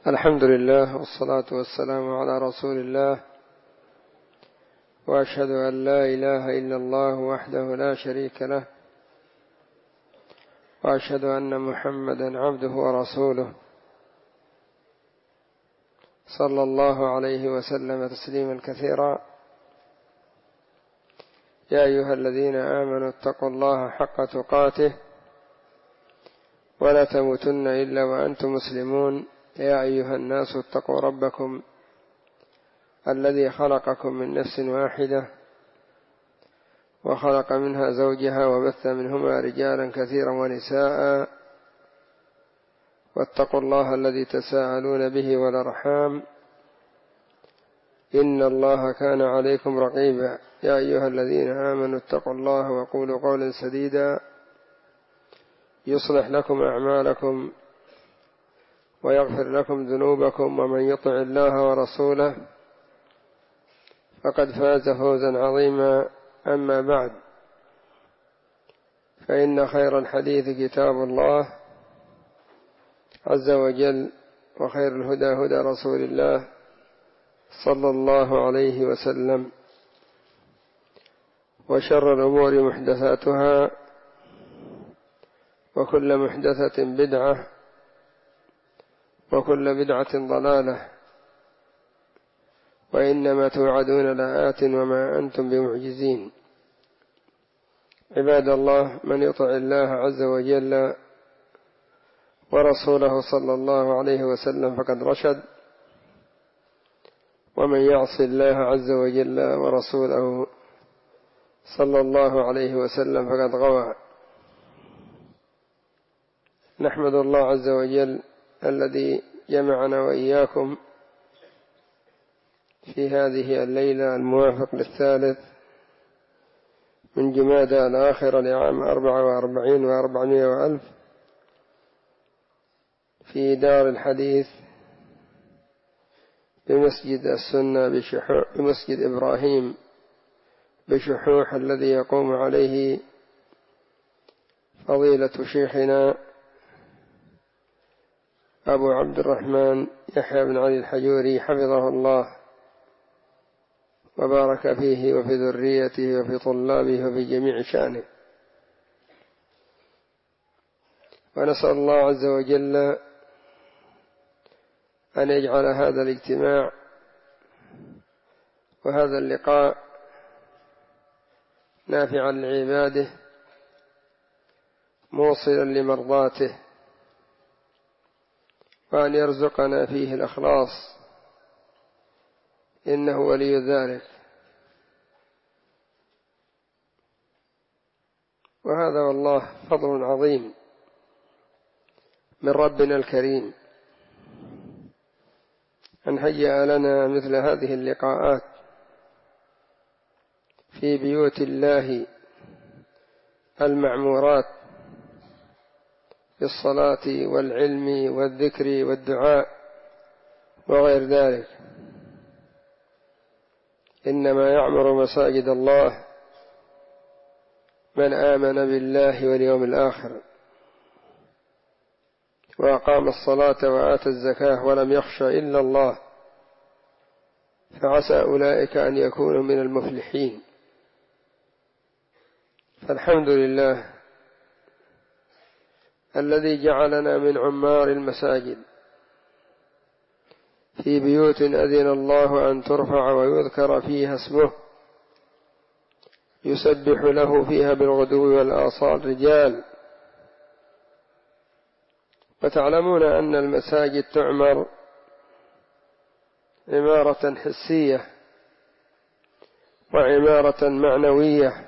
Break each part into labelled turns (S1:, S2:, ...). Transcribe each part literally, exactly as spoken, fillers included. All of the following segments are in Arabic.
S1: الحمد لله والصلاة والسلام على رسول الله، وأشهد أن لا إله إلا الله وحده لا شريك له، وأشهد أن محمدا عبده ورسوله صلى الله عليه وسلم تسليما كثيرا. يا أيها الذين آمنوا اتقوا الله حق تقاته ولا تموتن إلا وأنتم مسلمون. يا أيها الناس اتقوا ربكم الذي خلقكم من نفس واحدة وخلق منها زوجها وبث منهما رجالا كثيرا ونساء، واتقوا الله الذي تساءلون به والأرحام إن الله كان عليكم رقيبا. يا أيها الذين آمنوا اتقوا الله وقولوا قولا سديدا يصلح لكم أعمالكم ويغفر لكم ذنوبكم، ومن يطع الله ورسوله فقد فاز فوزا عظيما. أما بعد، فإن خير الحديث كتاب الله عز وجل، وخير الهدى هدى رسول الله صلى الله عليه وسلم، وشر الأمور محدثاتها، وكل محدثة بدعة، وكل بدعة ضلالة، وإنما توعدون لآت وما أنتم بمعجزين. عباد الله، من يطع الله عز وجل ورسوله صلى الله عليه وسلم فقد رشد، ومن يعص الله عز وجل ورسوله صلى الله عليه وسلم فقد غوى. نحمد الله عز وجل الذي جمعنا وإياكم في هذه الليلة الموافق للثالث من جمادى الآخرة لعام أربعة وأربعين وأربعمائة وألف في دار الحديث بمسجد السنة بشحوح بمسجد إبراهيم بشحوح، الذي يقوم عليه فضيلة شيخنا أبو عبد الرحمن يحيى بن علي الحجوري حفظه الله وبارك فيه وفي ذريته وفي طلابه وفي جميع شأنه. ونسأل الله عز وجل أن يجعل هذا الاجتماع وهذا اللقاء نافعا لعباده موصلا لمرضاته، وأن يرزقنا فيه الإخلاص إنه ولي ذلك. وهذا والله فضل عظيم من ربنا الكريم أن هيأ لنا مثل هذه اللقاءات في بيوت الله المعمورات بالصلاة والعلم والذكر والدعاء وغير ذلك. إنما يعمر مساجد الله من آمن بالله واليوم الآخر وأقام الصلاة وآتى الزكاة ولم يخش إلا الله، فعسى أولئك أن يكونوا من المفلحين. فالحمد لله الذي جعلنا من عمار المساجد في بيوت أذن الله أن ترفع ويذكر فيها اسمه يسبح له فيها بالغدو والآصال رجال. وتعلمون أن المساجد تعمر عمارة حسية وعمارة معنوية،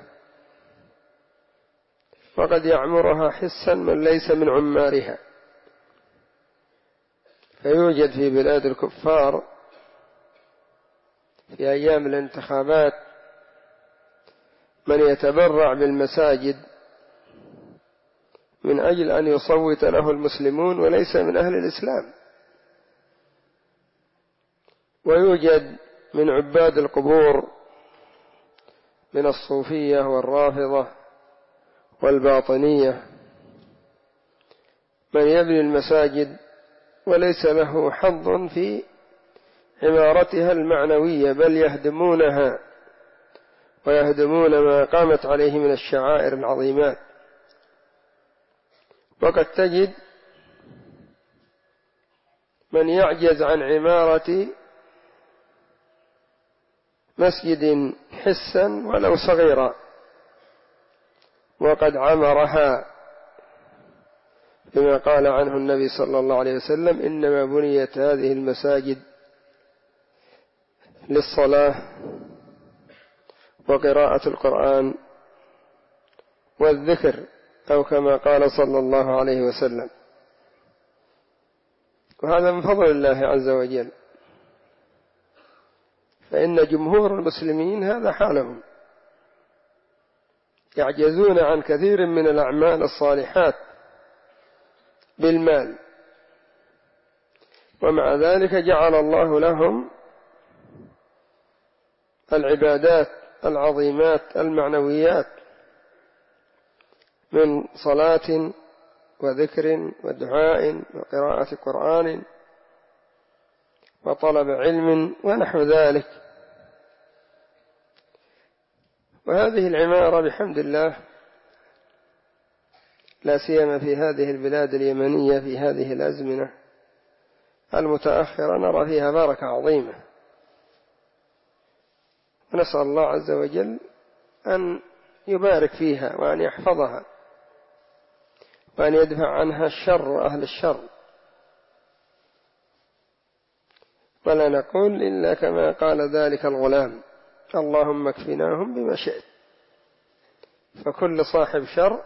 S1: وقد يعمرها حسا من ليس من عمارها. فيوجد في بلاد الكفار في أيام الانتخابات من يتبرع بالمساجد من أجل أن يصوت له المسلمون وليس من أهل الإسلام. ويوجد من عباد القبور من الصوفية والرافضة والباطنية من يبني المساجد وليس له حظ في عمارتها المعنوية، بل يهدمونها ويهدمون ما قامت عليه من الشعائر العظيمات. وقد تجد من يعجز عن عمارة مسجد حسا ولو صغيرا وقد عمرها، كما قال عنه النبي صلى الله عليه وسلم: إنما بنيت هذه المساجد للصلاة وقراءة القرآن والذكر، أو كما قال صلى الله عليه وسلم. وهذا من فضل الله عز وجل، فإن جمهور المسلمين هذا حالهم، يعجزون عن كثير من الأعمال الصالحات بالمال، ومع ذلك جعل الله لهم العبادات العظيمات المعنويات من صلاة وذكر ودعاء وقراءة قرآن وطلب علم ونحو ذلك. وهذه العمارة بحمد الله، لا سيما في هذه البلاد اليمنية في هذه الأزمنة المتأخرة، نرى فيها بركة عظيمة، ونسأل الله عز وجل أن يبارك فيها وأن يحفظها وأن يدفع عنها الشر وأهل الشر. ولا نقول إلا كما قال ذلك الغلام: اللهم اكفناهم بما شئت. فكل صاحب شر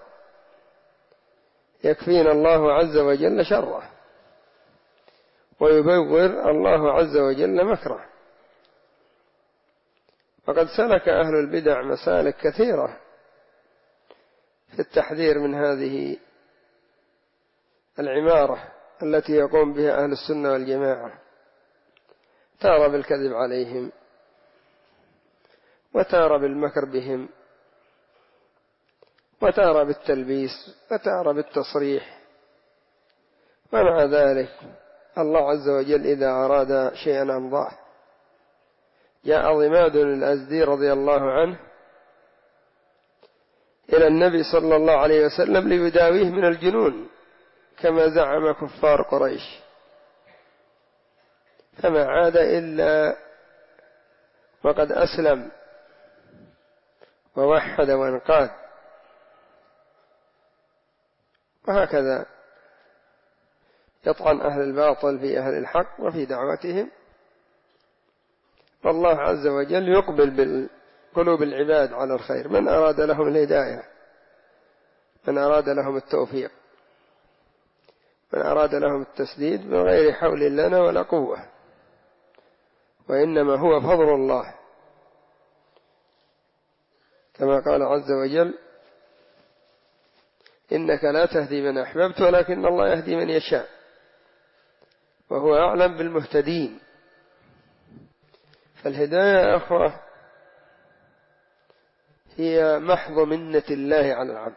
S1: يكفينا الله عز وجل شره، ويبور الله عز وجل مكره. وقد سلك أهل البدع مسالك كثيرة في التحذير من هذه العمارة التي يقوم بها أهل السنة والجماعة، تارى بالكذب عليهم وتارى بالمكر بهم وتارى بالتلبيس وتارى بالتصريح. ومع ذلك الله عز وجل إذا أراد شيئا أمضاه. جاء ضماد الأزدي رضي الله عنه إلى النبي صلى الله عليه وسلم ليداويه من الجنون كما زعم كفار قريش، فما عاد إلا وقد أسلم ووحد وانقاد. وهكذا يطعن أهل الباطل في أهل الحق وفي دعوتهم، والله عز وجل يقبل بالقلوب العباد على الخير، من أراد لهم الهداية، من أراد لهم التوفيق، من أراد لهم التسديد، من غير حول لنا ولا قوة، وإنما هو فضل الله، كما قال عز وجل: إنك لا تهدي من أحببت ولكن الله يهدي من يشاء وهو أعلم بالمهتدين. فالهداية يا أخوة هي محض منة الله على العبد،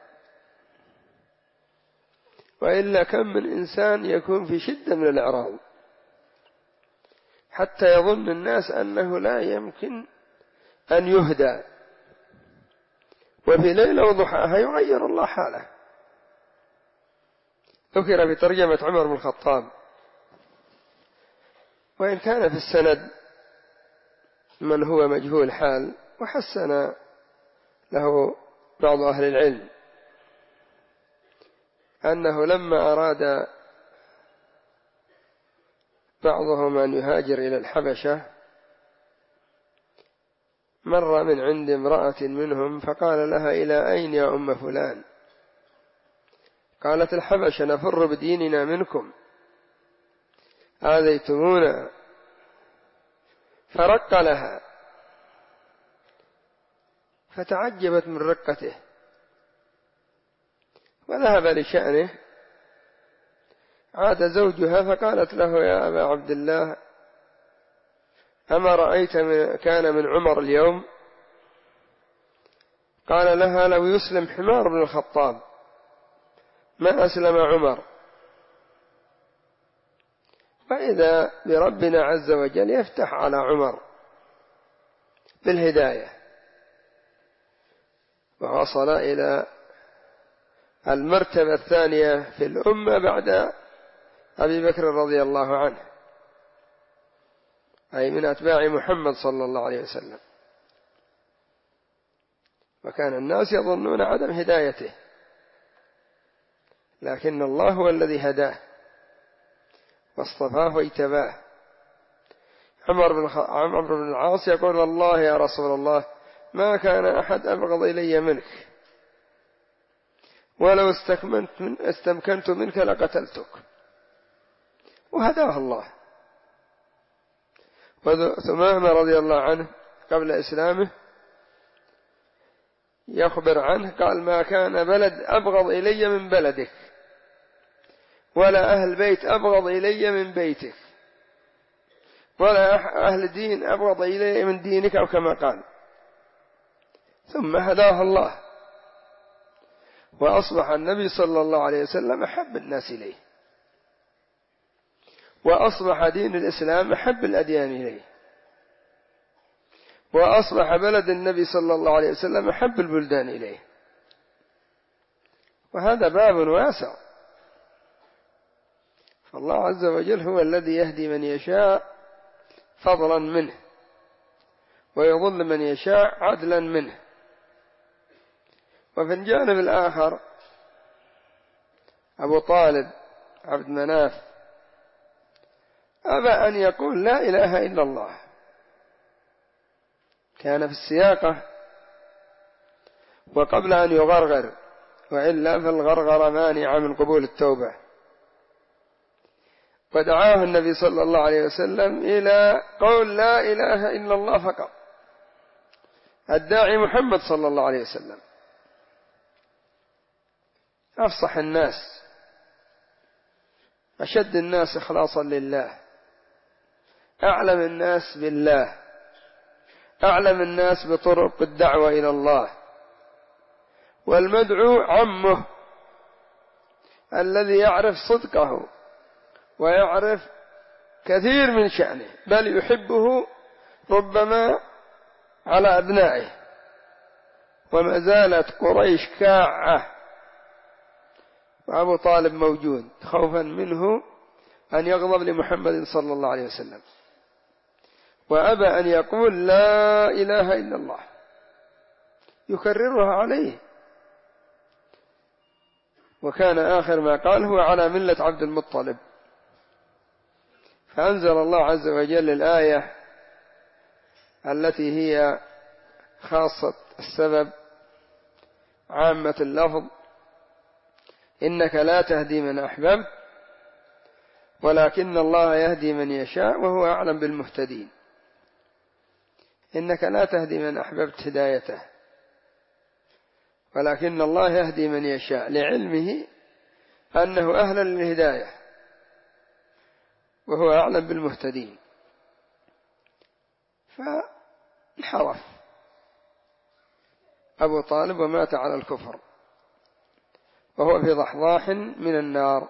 S1: وإلا كم من إنسان يكون في شدة من الإعراض حتى يظن الناس أنه لا يمكن أن يهدى، وفي ليلة وضحاها يغير الله حاله. ذكر في ترجمة عمر بن الخطاب، وإن كان في السند من هو مجهول حال، وحسن له بعض أهل العلم أنه لما أراد بعضهم أن يهاجر إلى الحبشة مر من عند امرأة منهم فقال لها: إلى أين يا أم فلان؟ قالت: الحبشة، نفر بديننا منكم، آذيتمونا. فرق لها، فتعجبت من رقته وذهب لشأنه. عاد زوجها فقالت له: يا أبا عبد الله، أما رأيت من كان من عمر اليوم؟ قال لها: لو يسلم حمار بن الخطاب ما أسلم عمر. فإذا بربنا عز وجل يفتح على عمر بالهداية، ووصل إلى المرتبة الثانية في الأمة بعد أبي بكر رضي الله عنه، أي من أتباع محمد صلى الله عليه وسلم. وكان الناس يظنون عدم هدايته، لكن الله هو الذي هداه واصطفاه واجتباه. عمر بن عمرو بن العاص يقول: والله يا رسول الله ما كان أحد أبغض إلي منك، ولو استكمنت من استمكنت منك لقتلتك، وهداه الله. وثمامة رضي الله عنه قبل إسلامه يخبر عنه قال: ما كان بلد أبغض إلي من بلدك، ولا أهل بيت أبغض إلي من بيتك، ولا أهل دين أبغض إلي من دينك، أو كما قال. ثم هداه الله، وأصبح النبي صلى الله عليه وسلم أحب الناس إليه، وأصبح دين الإسلام أحب الأديان إليه، وأصبح بلد النبي صلى الله عليه وسلم أحب البلدان إليه. وهذا باب واسع، فالله عز وجل هو الذي يهدي من يشاء فضلا منه، ويضل من يشاء عدلا منه. وفي الجانب الآخر أبو طالب عبد مناف أبى أن يقول لا إله إلا الله، كان في السياقة وقبل أن يغرغر، وإلا فالغرغر مانع من قبول التوبة. ودعاه النبي صلى الله عليه وسلم إلى قول لا إله إلا الله فقط، الداعي محمد صلى الله عليه وسلم أفصح الناس، أشد الناس إخلاصا لله، أعلم الناس بالله، أعلم الناس بطرق الدعوة إلى الله، والمدعو عمه الذي يعرف صدقه ويعرف كثير من شأنه، بل يحبه ربما على أبنائه. وما زالت قريش كاعة وأبو طالب موجود، خوفا منه أن يغضب لمحمد صلى الله عليه وسلم، وأبى أن يقول لا إله إلا الله، يكررها عليه. وكان آخر ما قال هو على ملة عبد المطلب. فأنزل الله عز وجل الآية التي هي خاصة السبب عامة اللفظ: إنك لا تهدي من أحببت ولكن الله يهدي من يشاء وهو أعلم بالمهتدين. إنك لا تهدي من أحببت هدايته، ولكن الله يهدي من يشاء، لعلمه أنه أهل للهداية وهو أعلم بالمهتدين. فانحرف أبو طالب ومات على الكفر، وهو في ضحضاح من النار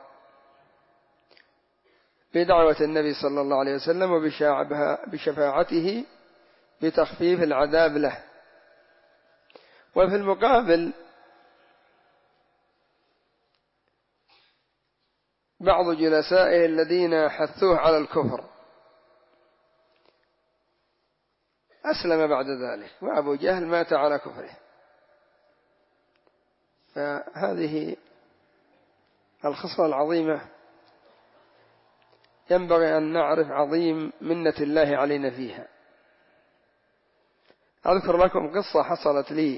S1: بدعوة النبي صلى الله عليه وسلم وبشفاعته بتخفيف العذاب له. وفي المقابل بعض جلسائه الذين حثوه على الكفر أسلم بعد ذلك، وأبو جهل مات على كفره. فهذه الخصلة العظيمة ينبغي أن نعرف عظيم منة الله علينا فيها. أذكر لكم قصة حصلت لي،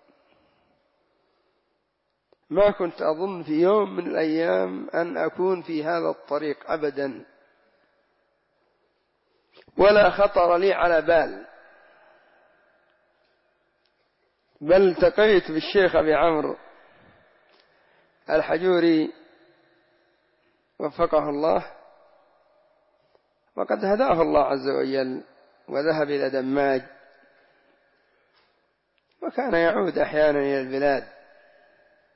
S1: ما كنت أظن في يوم من الأيام أن أكون في هذا الطريق أبدا، ولا خطر لي على بال، بل التقيت بالشيخ أبي عمرو الحجوري وفقه الله، وقد هداه الله عز وجل وذهب إلى دماج، وكان يعود أحيانا إلى البلاد،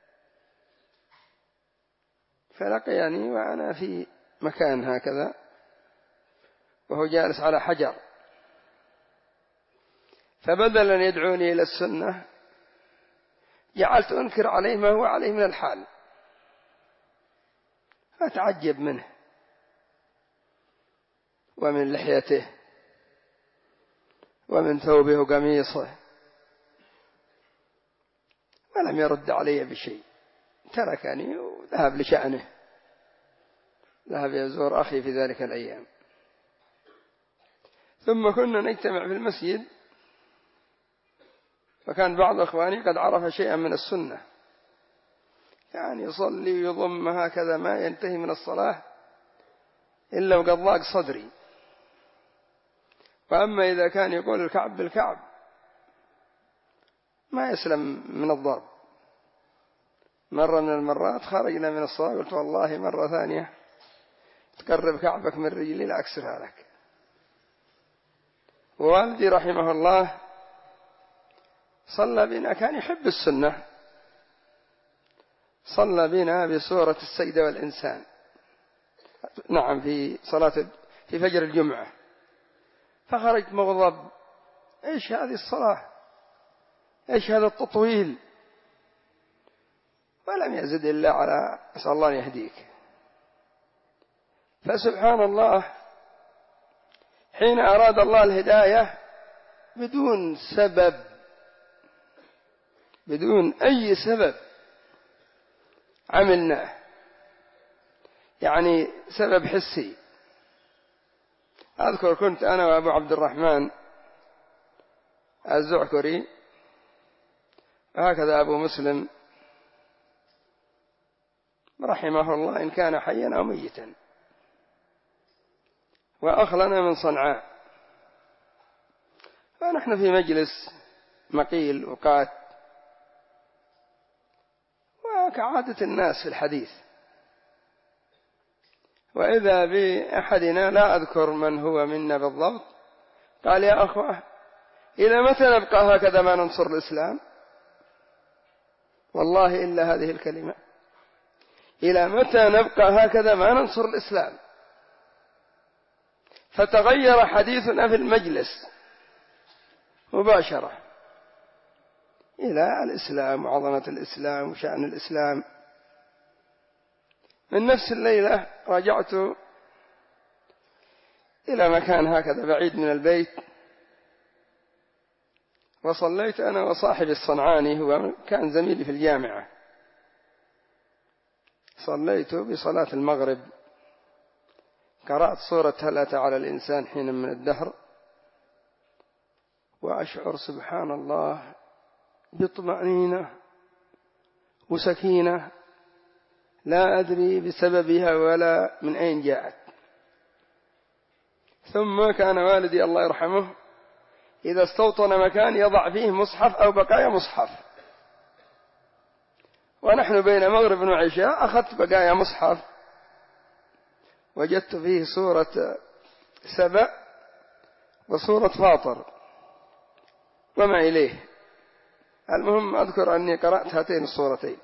S1: فلقيني وأنا في مكان هكذا وهو جالس على حجر، فبدل أن يدعوني إلى السنة جعلت أنكر عليه ما هو عليه من الحال، أتعجب منه ومن لحيته ومن ثوبه وقميصه، ولم يرد علي بشيء، تركني وذهب لشأنه، ذهب يزور أخي في ذلك الأيام. ثم كنا نجتمع في المسجد، فكان بعض أخواني قد عرف شيئا من السنة، يعني يصلي ويضم هكذا ما ينتهي من الصلاة إلا وقد ضاق صدري. وأما إذا كان يقول الكعب بالكعب ما يسلم من الضرب. مرة من المرات خرجنا من الصلاة قلت والله مرة ثانية تقرب كعبك من رجلي لا أكسرها لك. ووالدي رحمه الله صلى بنا، كان يحب السنة، صلى بنا بسورة السجدة والإنسان، نعم في صلاة في فجر الجمعة، فخرجت مغضب، إيش هذه الصلاة، إيش هذا التطويل، ولم يزد إلا على أسأل الله أن يهديك. فسبحان الله حين أراد الله الهداية بدون سبب، بدون أي سبب عملناه، يعني سبب حسي. أذكر كنت أنا وأبو عبد الرحمن الزعكري، هكذا أبو مسلم رحمه الله إن كان حيا أو ميتا، وأخلنا من صنعاء، ونحن في مجلس مقيل وقات، وكعادة الناس في الحديث، وإذا بأحدنا لا أذكر من هو منا بالضبط قال يا أخوة إلى متى نبقى هكذا ما ننصر الإسلام؟ والله إلا هذه الكلمة، إلى متى نبقى هكذا ما ننصر الإسلام؟ فتغير حديثنا في المجلس مباشرة إلى الإسلام وعظمة الإسلام وشأن الإسلام. من نفس الليلة رجعت إلى مكان هكذا بعيد من البيت، وصليت أنا وصاحبي الصنعاني، هو كان زميلي في الجامعة، صليت بصلاة المغرب، قرأت سورة هل أتى على الإنسان حين من الدهر، وأشعر سبحان الله بطمأنينة وسكينة لا أدري بسببها ولا من أين جاءت. ثم كان والدي الله يرحمه إذا استوطن مكان يضع فيه مصحف أو بقايا مصحف، ونحن بين مغرب وعشاء أخذت بقايا مصحف وجدت فيه سورة سبأ وسورة فاطر وما إليه. المهم أذكر أني قرأت هاتين السورتين،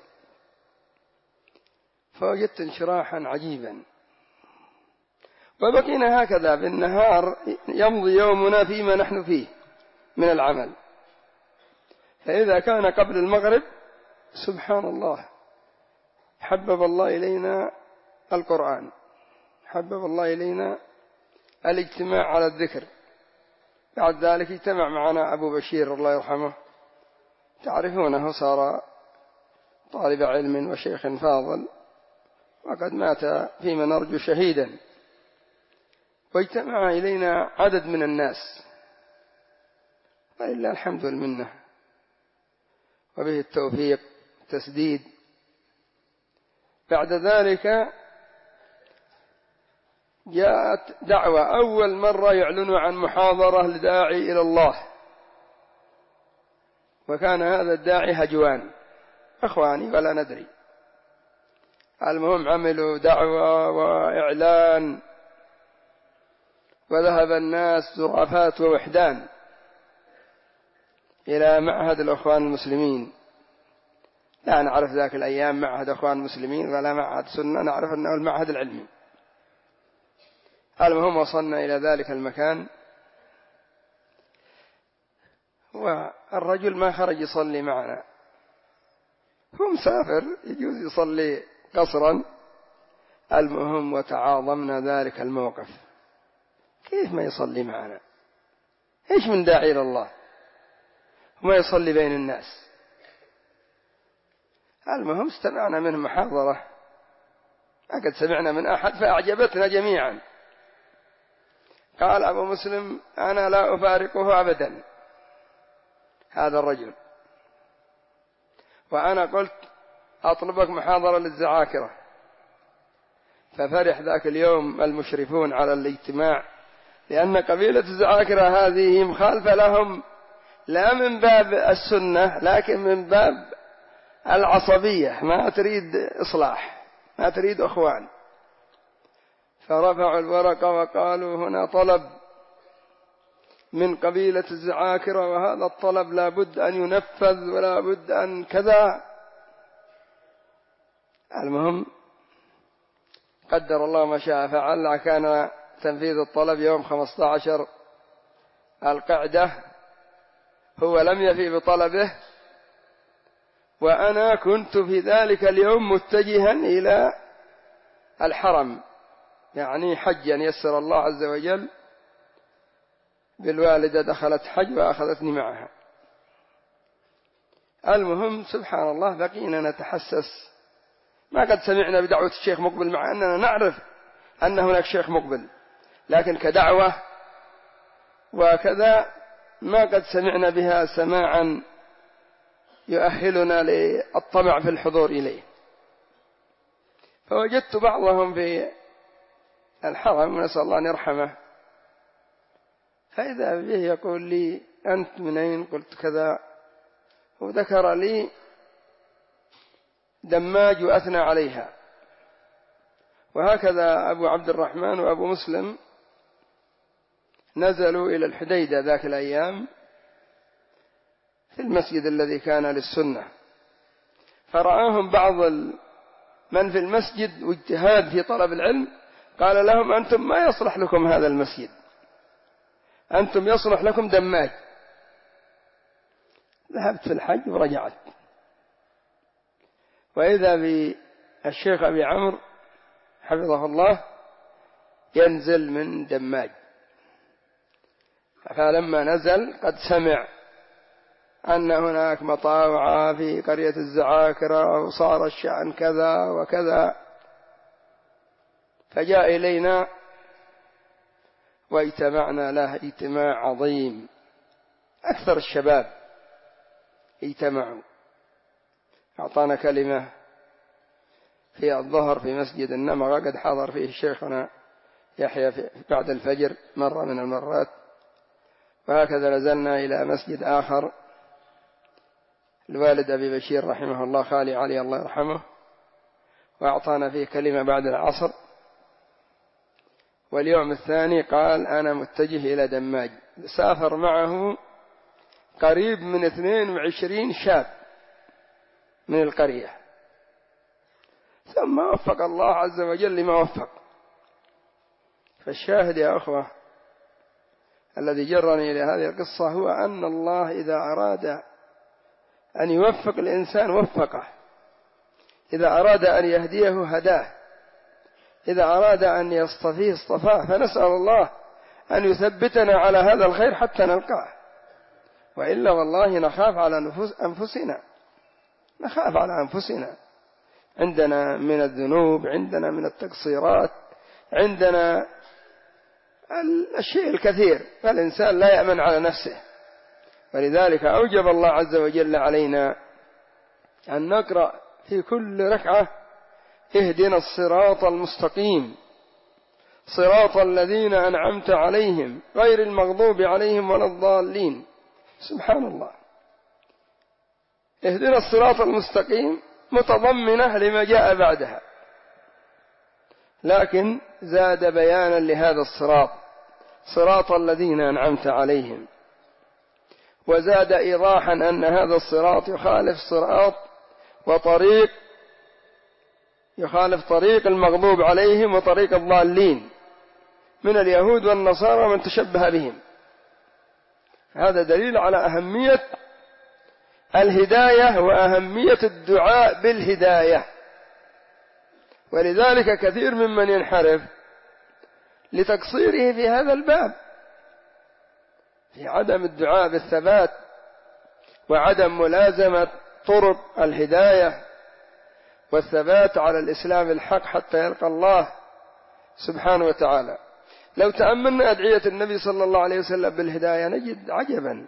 S1: فوجدت انشراحا عجيبا. وبقينا هكذا بالنهار يمضي يومنا فيما نحن فيه من العمل، فإذا كان قبل المغرب سبحان الله حبب الله إلينا القرآن، حبب الله إلينا الاجتماع على الذكر. بعد ذلك اجتمع معنا أبو بشير الله يرحمه، تعرفونه، صار طالب علم وشيخ فاضل، وقد مات فيما نرجو شهيدا. واجتمع إلينا عدد من الناس، ولله الحمد والمنة، وبه التوفيق تسديد. بعد ذلك جاءت دعوة، أول مرة يعلنوا عن محاضرة لداعي إلى الله، وكان هذا الداعي هجوان أخواني ولا ندري. المهم عملوا دعوة وإعلان، وذهب الناس زرافات ووحدان إلى معهد الأخوان المسلمين. لا نعرف ذاك الأيام معهد أخوان المسلمين ولا معهد سنة، نعرف أنه المعهد العلمي. المهم وصلنا إلى ذلك المكان، والرجل ما خرج يصلي معنا، هو مسافر يجوز يصلي قصرا. المهم وتعاظمنا ذلك الموقف، كيف ما يصلي معنا؟ إيش من داعي إلى الله وما يصلي بين الناس؟ المهم استمعنا منه محاضرة ما قد سمعنا من أحد فأعجبتنا جميعا. قال أبو مسلم: أنا لا أفارقه أبدا هذا الرجل، وأنا قلت أطلبك محاضرة للزعاكرة. ففرح ذاك اليوم المشرفون على الاجتماع، لأن قبيلة الزعاكرة هذه مخالفة لهم لا من باب السنة لكن من باب العصبية، ما تريد إصلاح، ما تريد أخوان. فرفعوا الورقة وقالوا: هنا طلب من قبيلة الزعاكرة، وهذا الطلب لا بد أن ينفذ ولا بد أن كذا. المهم قدر الله ما شاء فعل، كان تنفيذ الطلب يوم خمسة عشر القعدة، هو لم يفي بطلبه، وأنا كنت في ذلك اليوم متجها إلى الحرم، يعني حجا يسر الله عز وجل، بالوالدة دخلت حج وأخذتني معها. المهم سبحان الله بقينا نتحسس، ما قد سمعنا بدعوة الشيخ مقبل مع أننا نعرف أن هناك شيخ مقبل، لكن كدعوة وكذا ما قد سمعنا بها سماعا يؤهلنا للطمع في الحضور إليه. فوجدت بعضهم في الحرم نسأل الله أن يرحمه، فإذا به يقول لي: أنت من أين؟ قلت كذا، وذكر لي دماج وأثنى عليها. وهكذا أبو عبد الرحمن وأبو مسلم نزلوا إلى الحديدة ذاك الأيام في المسجد الذي كان للسنة، فرآهم بعض من في المسجد واجتهاد في طلب العلم، قال لهم: أنتم ما يصلح لكم هذا المسجد، أنتم يصلح لكم دماج. ذهبت في الحج ورجعت، وإذا بالشيخ أبي عمرو حفظه الله ينزل من دماج. فلما نزل قد سمع أن هناك مطاوع في قرية الزعاكرة وصار الشأن كذا وكذا، فجاء إلينا واجتمعنا له اجتماع عظيم، أكثر الشباب اجتمعوا. أعطانا كلمة في الظهر في مسجد النمرة قد حضر فيه شيخنا يحيى بعد الفجر مرة من المرات، وهكذا نزلنا إلى مسجد آخر الوالد أبي بشير رحمه الله خالي علي الله يرحمه، وأعطانا فيه كلمة بعد العصر. واليوم الثاني قال: أنا متجه إلى دماج. سافر معه قريب من اثنين وعشرين شاب من القرية، ثم وفق الله عز وجل لما وفق. فالشاهد يا أخوة الذي جرني إلى هذه القصة هو أن الله إذا أراد أن يوفق الإنسان وفقه، إذا أراد أن يهديه هداه، إذا أراد أن يصطفيه اصطفاه. فنسأل الله أن يثبتنا على هذا الخير حتى نلقاه، وإلا والله نخاف على نفوس أنفسنا، نخاف على أنفسنا، عندنا من الذنوب، عندنا من التقصيرات، عندنا الشيء الكثير، فالإنسان لا يأمن على نفسه. ولذلك أوجب الله عز وجل علينا أن نقرأ في كل ركعة: اهدنا الصراط المستقيم صراط الذين أنعمت عليهم غير المغضوب عليهم ولا الضالين. سبحان الله، اهدنا الصراط المستقيم متضمنة لما جاء بعدها، لكن زاد بيانا لهذا الصراط: صراط الذين أنعمت عليهم، وزاد إيضاحا أن هذا الصراط يخالف صراط وطريق، يخالف طريق المغضوب عليهم وطريق الضالين، من اليهود والنصارى ومن تشبه بهم. هذا دليل على أهمية الهداية وأهمية الدعاء بالهداية. ولذلك كثير ممن ينحرف لتقصيره في هذا الباب، في عدم الدعاء بالثبات وعدم ملازمة طرق الهداية والثبات على الإسلام الحق حتى يلقى الله سبحانه وتعالى. لو تأملنا أدعية النبي صلى الله عليه وسلم بالهداية نجد عجبا،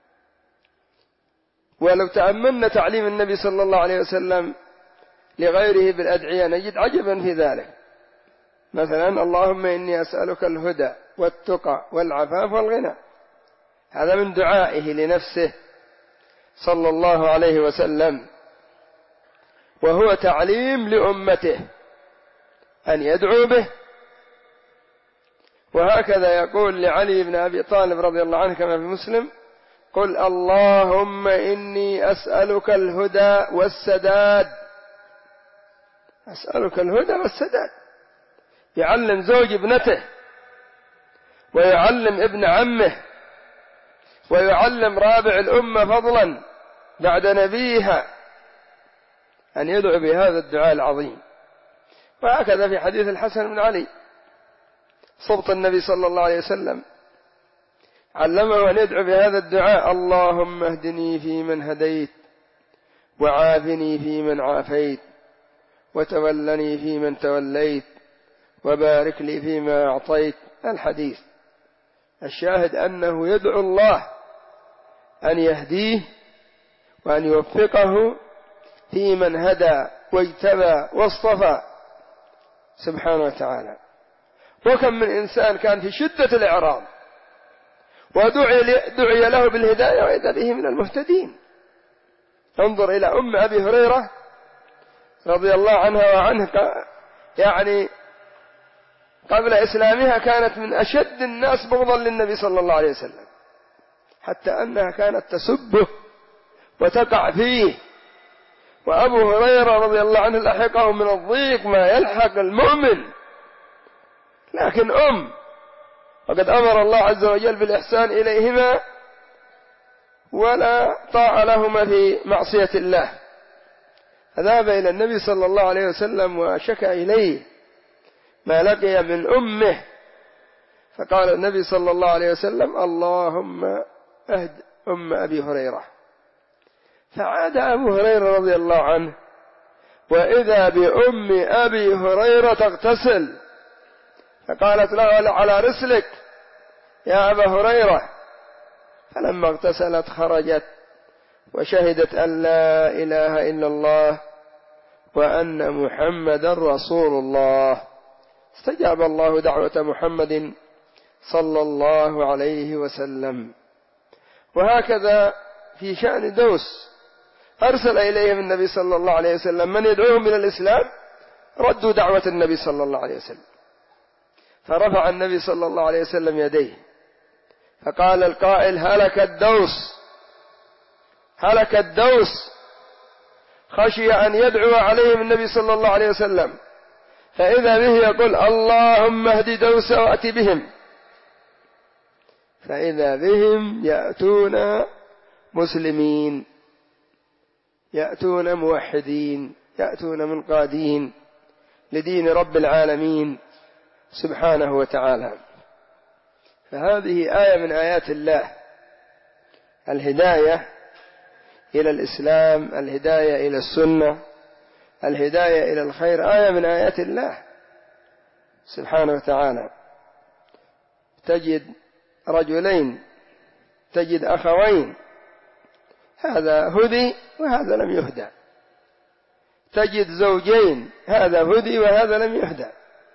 S1: ولو تأملنا تعليم النبي صلى الله عليه وسلم لغيره بالأدعية نجد عجبا في ذلك. مثلا اللهم إني أسألك الهدى والتقى والعفاف والغنى، هذا من دعائه لنفسه صلى الله عليه وسلم، وهو تعليم لأمته أن يدعو به. وهكذا يقول لعلي بن أبي طالب رضي الله عنه كما في مسلم: قل اللهم إني أسألك الهدى والسداد. أسألك الهدى والسداد، يعلم زوج ابنته ويعلم ابن عمه ويعلم رابع الأمة فضلا بعد نبيها أن يدعو بهذا الدعاء العظيم. وهكذا في حديث الحسن بن علي صبط النبي صلى الله عليه وسلم علمه أن يدعو بهذا الدعاء: اللهم اهدني فيمن هديت، وعافني فيمن عافيت، وتولني فيمن توليت، وبارك لي فيما أعطيت. الحديث الشاهد أنه يدعو الله أن يهديه وأن يوفقه في من هدى واجتبى واصطفى سبحانه وتعالى. وكم من إنسان كان في شدة الإعراض ودعي دعي له بالهداية وإذا به من المهتدين. انظر إلى أم أبي هريرة رضي الله عنها وعنه، يعني قبل إسلامها كانت من أشد الناس بغضا للنبي صلى الله عليه وسلم، حتى أنها كانت تسبه وتقع فيه. وأبو هريرة رضي الله عنه لحقه من الضيق ما يلحق المؤمن، لكن أم، وقد أمر الله عز وجل بالإحسان إليهما ولا طاعة لهما في معصية الله. فذهب إلى النبي صلى الله عليه وسلم وشكى إليه ما لقي من أمه، فقال النبي صلى الله عليه وسلم: اللهم أهد أم أبي هريرة. فعاد أبو هريرة رضي الله عنه وإذا بأم أبي هريرة تغتسل، فقالت له: على رسلك يا أبا هريرة. فلما اغتسلت خرجت وشهدت أن لا إله إلا الله وأن محمدا رسول الله. استجاب الله دعوة محمد صلى الله عليه وسلم. وهكذا في شأن دوس أرسل إليهم النبي صلى الله عليه وسلم من يدعوهم إلى الإسلام، ردوا دعوة النبي صلى الله عليه وسلم، فرفع النبي صلى الله عليه وسلم يديه فقال القائل: هلك الدوس، هلك الدوس. خشي أن يدعو عليهم النبي صلى الله عليه وسلم، فإذا به يقول: اللهم اهد دوس وأت بهم، فإذا بهم يأتون مسلمين، يأتون موحدين، يأتون منقادين لدين رب العالمين سبحانه وتعالى. فهذه آية من آيات الله، الهداية إلى الإسلام، الهداية إلى السنة، الهداية إلى الخير، آية من آيات الله سبحانه وتعالى. تجد رجلين، تجد أخوين، هذا هدي وهذا لم يهدى. تجد زوجين، هذا هدي وهذا لم يهدى.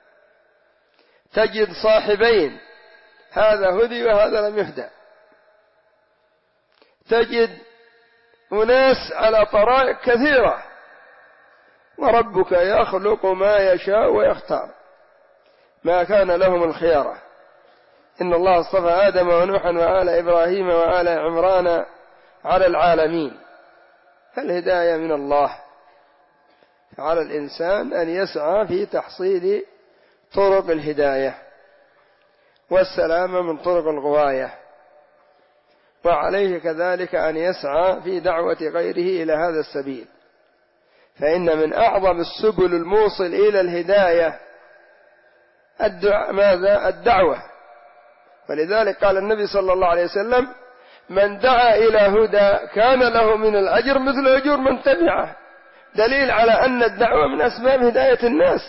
S1: تجد صاحبين، هذا هدي وهذا لم يهدى. تجد أناس على طرائق كثيرة، وربك يخلق ما يشاء ويختار، ما كان لهم الخيارة. إن الله اصطفى آدم ونوحا وآل إبراهيم وآل عمران على العالمين. فالهداية من الله، فعلى الإنسان أن يسعى في تحصيل طرق الهداية. والسلامة من طرق الغواية، وعليه كذلك أن يسعى في دعوة غيره إلى هذا السبيل، فإن من أعظم السبل الموصل إلى الهداية الدعاء ماذا؟ الدعوة. ولذلك قال النبي صلى الله عليه وسلم: من دعا إلى هدى كان له من الأجر مثل أجور من تبعه، دليل على أن الدعوة من أسباب هداية الناس.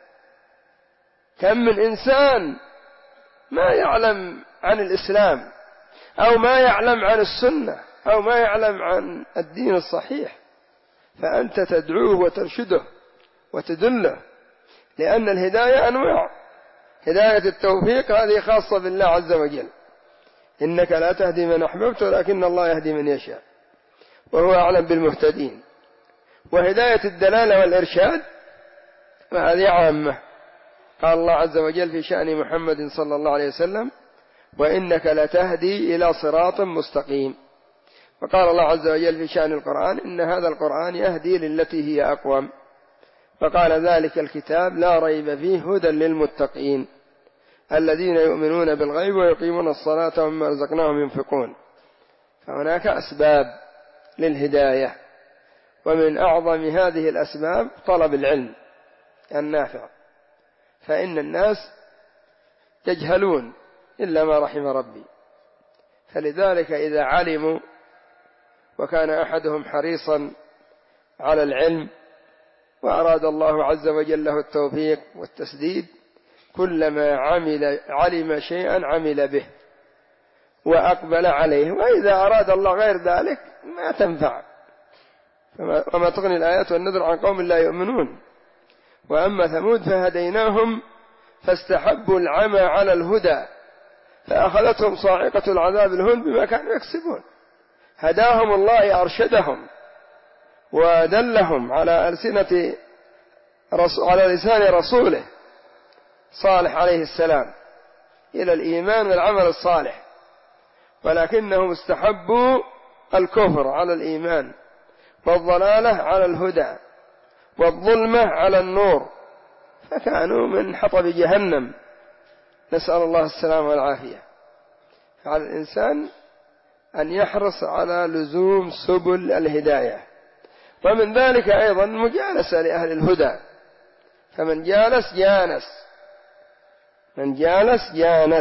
S1: كم من إنسان ما يعلم عن الإسلام أو ما يعلم عن السنة أو ما يعلم عن الدين الصحيح، فأنت تدعوه وترشده وتدله، لأن الهداية أنواع. هداية التوفيق هذه خاصة بالله عز وجل، إنك لا تهدي من أحببت ولكن الله يهدي من يشاء وهو أعلم بالمهتدين. وهداية الدلالة والإرشاد فهذه عامة، قال الله عز وجل في شأن محمد صلى الله عليه وسلم: وإنك لتهدي إلى صراط مستقيم. وقال الله عز وجل في شأن القرآن: إن هذا القرآن يهدي للتي هي أقوم. فقال: ذلك الكتاب لا ريب فيه هدى للمتقين الذين يؤمنون بالغيب ويقيمون الصلاة ومما رزقناهم ينفقون. فهناك أسباب للهداية، ومن أعظم هذه الأسباب طلب العلم النافع، فإن الناس يجهلون إلا ما رحم ربي، فلذلك إذا علموا وكان أحدهم حريصا على العلم وأراد الله عز وجل له التوفيق والتسديد، كلما عمل علم شيئا عمل به وأقبل عليه، وإذا أراد الله غير ذلك ما تنفع. وما تغني الآيات والنذر عن قوم لا يؤمنون. وأما ثمود فهديناهم فاستحبوا العمى على الهدى فأخذتهم صاعقة العذاب الهون بما كانوا يكسبون. هداهم الله، أرشدهم ودلهم على ألسنة على لسان رسوله صالح عليه السلام إلى الإيمان والعمل الصالح، ولكنهم استحبوا الكفر على الإيمان، والضلالة على الهدى، والظلمة على النور، فكانوا من حطب جهنم، نسأل الله السلامة والعافية. فعلى الإنسان أن يحرص على لزوم سبل الهداية، ومن ذلك أيضا مجالسة لأهل الهدى، فمن جالس جانس، من جالس جانس.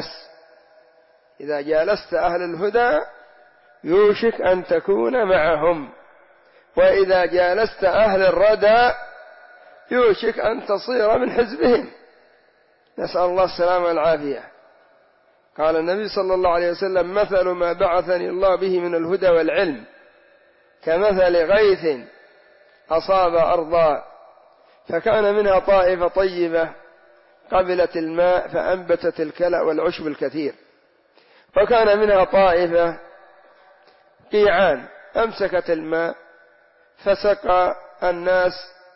S1: إذا جالست أهل الهدى يوشك أن تكون معهم، وإذا جالست أهل الردى يوشك أن تصير من حزبهم، نسأل الله السلامة والعافية. قال النبي صلى الله عليه وسلم: مثل ما بعثني الله به من الهدى والعلم كمثل غيث أصاب أرضا فكان منها طائفة طيبة قبلت الماء فأنبتت الكلأ والعشب الكثير، وكان منها طائفة قيعان أمسكت الماء فسقى الناس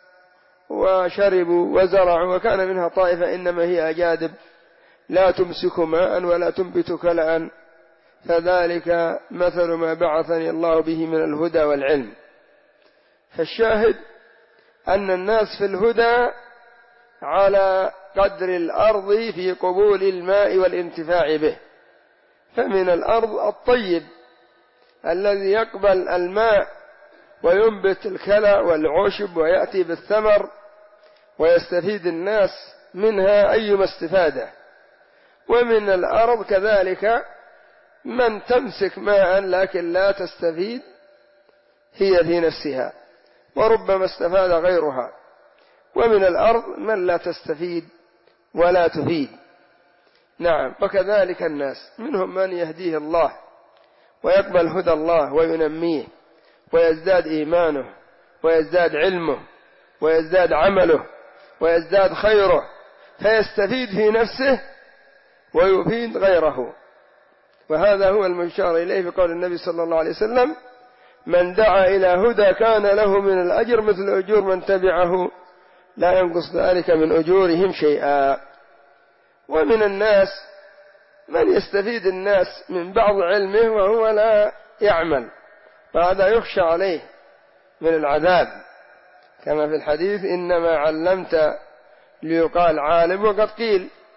S1: وشربوا وزرعوا، وكان منها طائفة إنما هي أجادب لا تمسك ماء ولا تنبت كلأ، فذلك مثل ما بعثني الله به من الهدى والعلم. فالشاهد أن الناس في الهدى على قدر الأرض في قبول الماء والانتفاع به، فمن الأرض الطيب الذي يقبل الماء وينبت الكلى والعشب ويأتي بالثمر ويستفيد الناس منها أيما استفادة، ومن الأرض كذلك من تمسك ماء لكن لا تستفيد هي في نفسها وربما استفاد غيرها، ومن الأرض من لا تستفيد ولا تفيد. نعم، وكذلك الناس منهم من يهديه الله ويقبل هدى الله وينميه ويزداد إيمانه ويزداد علمه ويزداد عمله ويزداد خيره، فيستفيد في نفسه ويفيد غيره. وهذا هو المشار إليه في قول النبي صلى الله عليه وسلم: من دعا إلى هدى كان له من الأجر مثل أجور من تبعه لا ينقص ذلك من أجورهم شيئا. ومن الناس من يستفيد الناس من بعض علمه وهو لا يعمل، فهذا يخشى عليه من العذاب، كما في الحديث: إنما علمت ليقال عالم وقد قيل.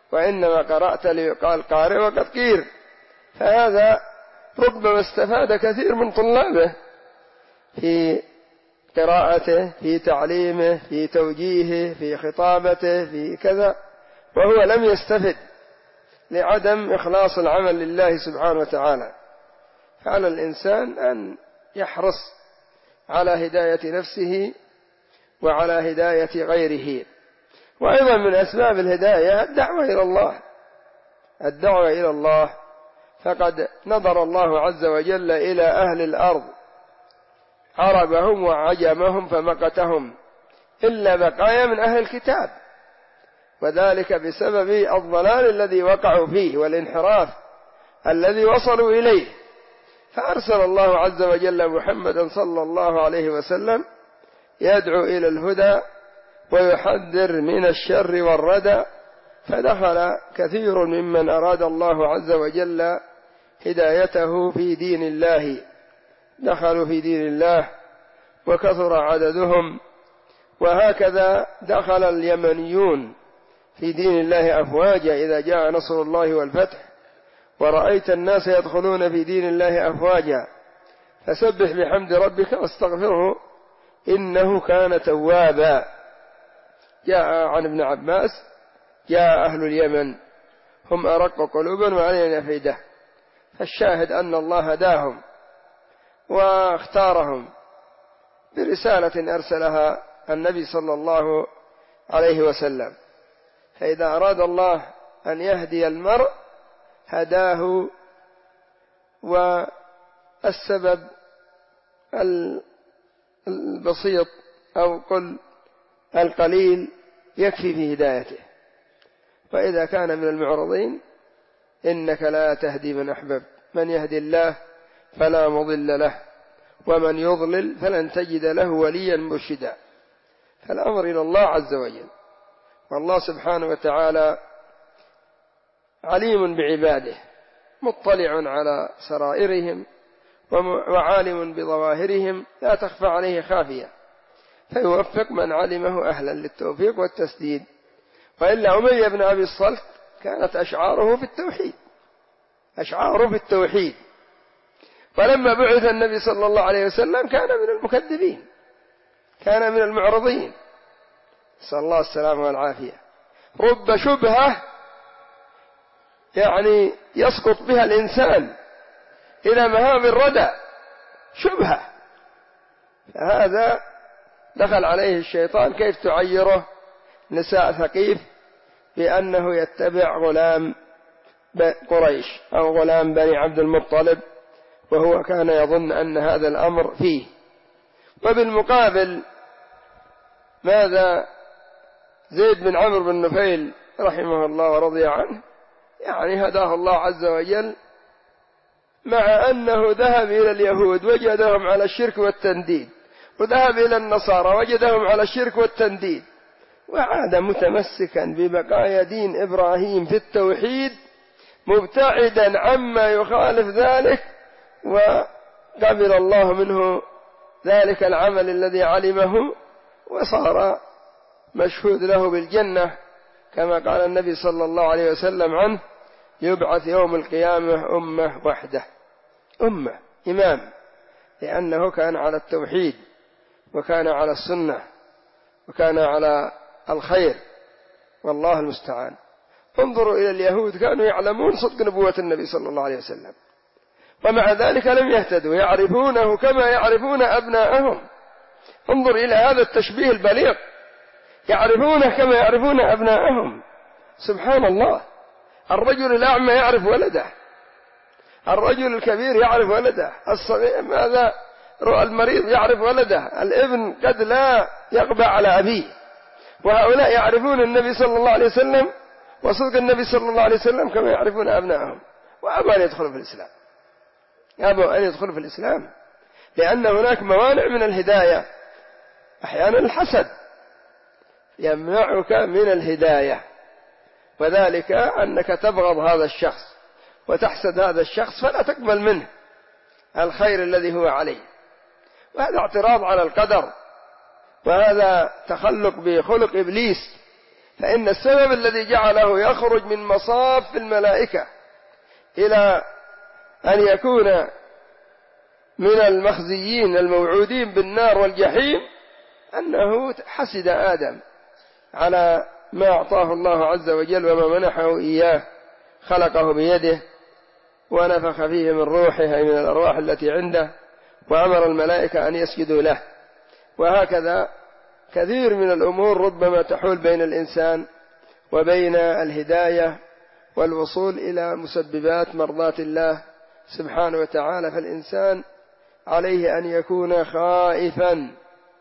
S1: وإنما قرأت ليقال قارئ وقد قير، فهذا ربما استفاد كثير من طلابه في قراءته، في تعليمه، في توجيهه، في خطابته، في كذا، وهو لم يستفد لعدم إخلاص العمل لله سبحانه وتعالى. فعلى الإنسان أن يحرص على هداية نفسه وعلى هداية غيره. وأيضا من أسباب الهداية الدعوة إلى الله، الدعوة إلى الله، فقد نظر الله عز وجل إلى أهل الأرض عربهم وعجمهم فمقتهم إلا بقايا من أهل الكتاب، وذلك بسبب الضلال الذي وقعوا فيه والانحراف الذي وصلوا إليه. فأرسل الله عز وجل محمدا صلى الله عليه وسلم يدعو إلى الهدى ويحذر من الشر والردى، فدخل كثير ممن أراد الله عز وجل هدايته في دين الله، دخلوا في دين الله وكثر عددهم. وهكذا دخل اليمنيون في دين الله أفواجا إذا جاء نصر الله والفتح ورأيت الناس يدخلون في دين الله أفواجا، فسبح بحمد ربك واستغفره إنه كان توابا. جاء عن ابن عباس جاء أهل اليمن هم أرق قلوبا وعلينا أفئدة، فالشاهد أن الله هداهم واختارهم برسالة أرسلها النبي صلى الله عليه وسلم. فإذا أراد الله أن يهدي المرء هداه، والسبب البسيط أو قل القليل يكفي في هدايته. وإذا كان من المعرضين إنك لا تهدي من أحببت، من يهدي الله فلا مضل له ومن يضلل فلن تجد له وليا مرشدا. فالأمر إلى الله عز وجل، والله سبحانه وتعالى عليم بعباده مطلع على سرائرهم وعالم بظواهرهم لا تخفى عليه خافية، فيوفق من علمه أهلا للتوفيق والتسديد. وإلا أمية بن أبي الصلت كانت أشعاره في التوحيد، أشعاره في التوحيد، فلما بعث النبي صلى الله عليه وسلم كان من المكذبين، كان من المعرضين، نسأل الله السلامة والعافية. رب شبهة يعني يسقط بها الإنسان إلى مهام الردى، شبهة، فهذا دخل عليه الشيطان كيف تعيره نساء ثقيف بأنه يتبع غلام قريش أو غلام بني عبد المطلب، وهو كان يظن أن هذا الأمر فيه. وبالمقابل ماذا زيد بن عمرو بن نفيل رحمه الله ورضي عنه، يعني هداه الله عز وجل، مع أنه ذهب إلى اليهود وجدهم على الشرك والتنديد، وذهب إلى النصارى وجدهم على الشرك والتنديد، وعاد متمسكا ببقايا دين إبراهيم في التوحيد مبتعدا عما يخالف ذلك، وقبل الله منه ذلك العمل الذي علمه، وصار مشهود له بالجنة كما قال النبي صلى الله عليه وسلم عنه: يبعث يوم القيامة أمة وحده، أمة إمام، لأنه كان على التوحيد وكان على السنة وكان على الخير، والله المستعان. انظروا إلى اليهود، كانوا يعلمون صدق نبوة النبي صلى الله عليه وسلم، ومع ذلك لم يهتدوا، يعرفونه كما يعرفون أبناءهم. انظر إلى هذا التشبيه البليغ، يعرفونه كما يعرفون أبناءهم، سبحان الله. الرجل الأعمى يعرف ولده، الرجل الكبير يعرف ولده، الصغير ماذا المريض يعرف ولده، الابن قد لا يقبع على أبيه، وهؤلاء يعرفون النبي صلى الله عليه وسلم وصدق النبي صلى الله عليه وسلم كما يعرفون أبنائهم، وأبوا أن يدخلوا في الإسلام، أبوا أن يدخلوا في الإسلام، لأن هناك موانع من الهداية. أحيانا الحسد يمنعك من الهداية، وذلك أنك تبغض هذا الشخص وتحسد هذا الشخص فلا تقبل منه الخير الذي هو عليه، وهذا اعتراض على القدر، وهذا تخلق بخلق إبليس فإن السبب الذي جعله يخرج من مصاف الملائكة إلى أن يكون من المخزيين الموعودين بالنار والجحيم أنه حسد آدم على ما أعطاه الله عز وجل وما منحه إياه، خلقه بيده ونفخ فيه من روحه أي من الأرواح التي عنده، وأمر الملائكة أن يسجدوا له. وهكذا كثير من الأمور ربما تحول بين الإنسان وبين الهداية والوصول إلى مسببات مرضاة الله سبحانه وتعالى. فالإنسان عليه أن يكون خائفا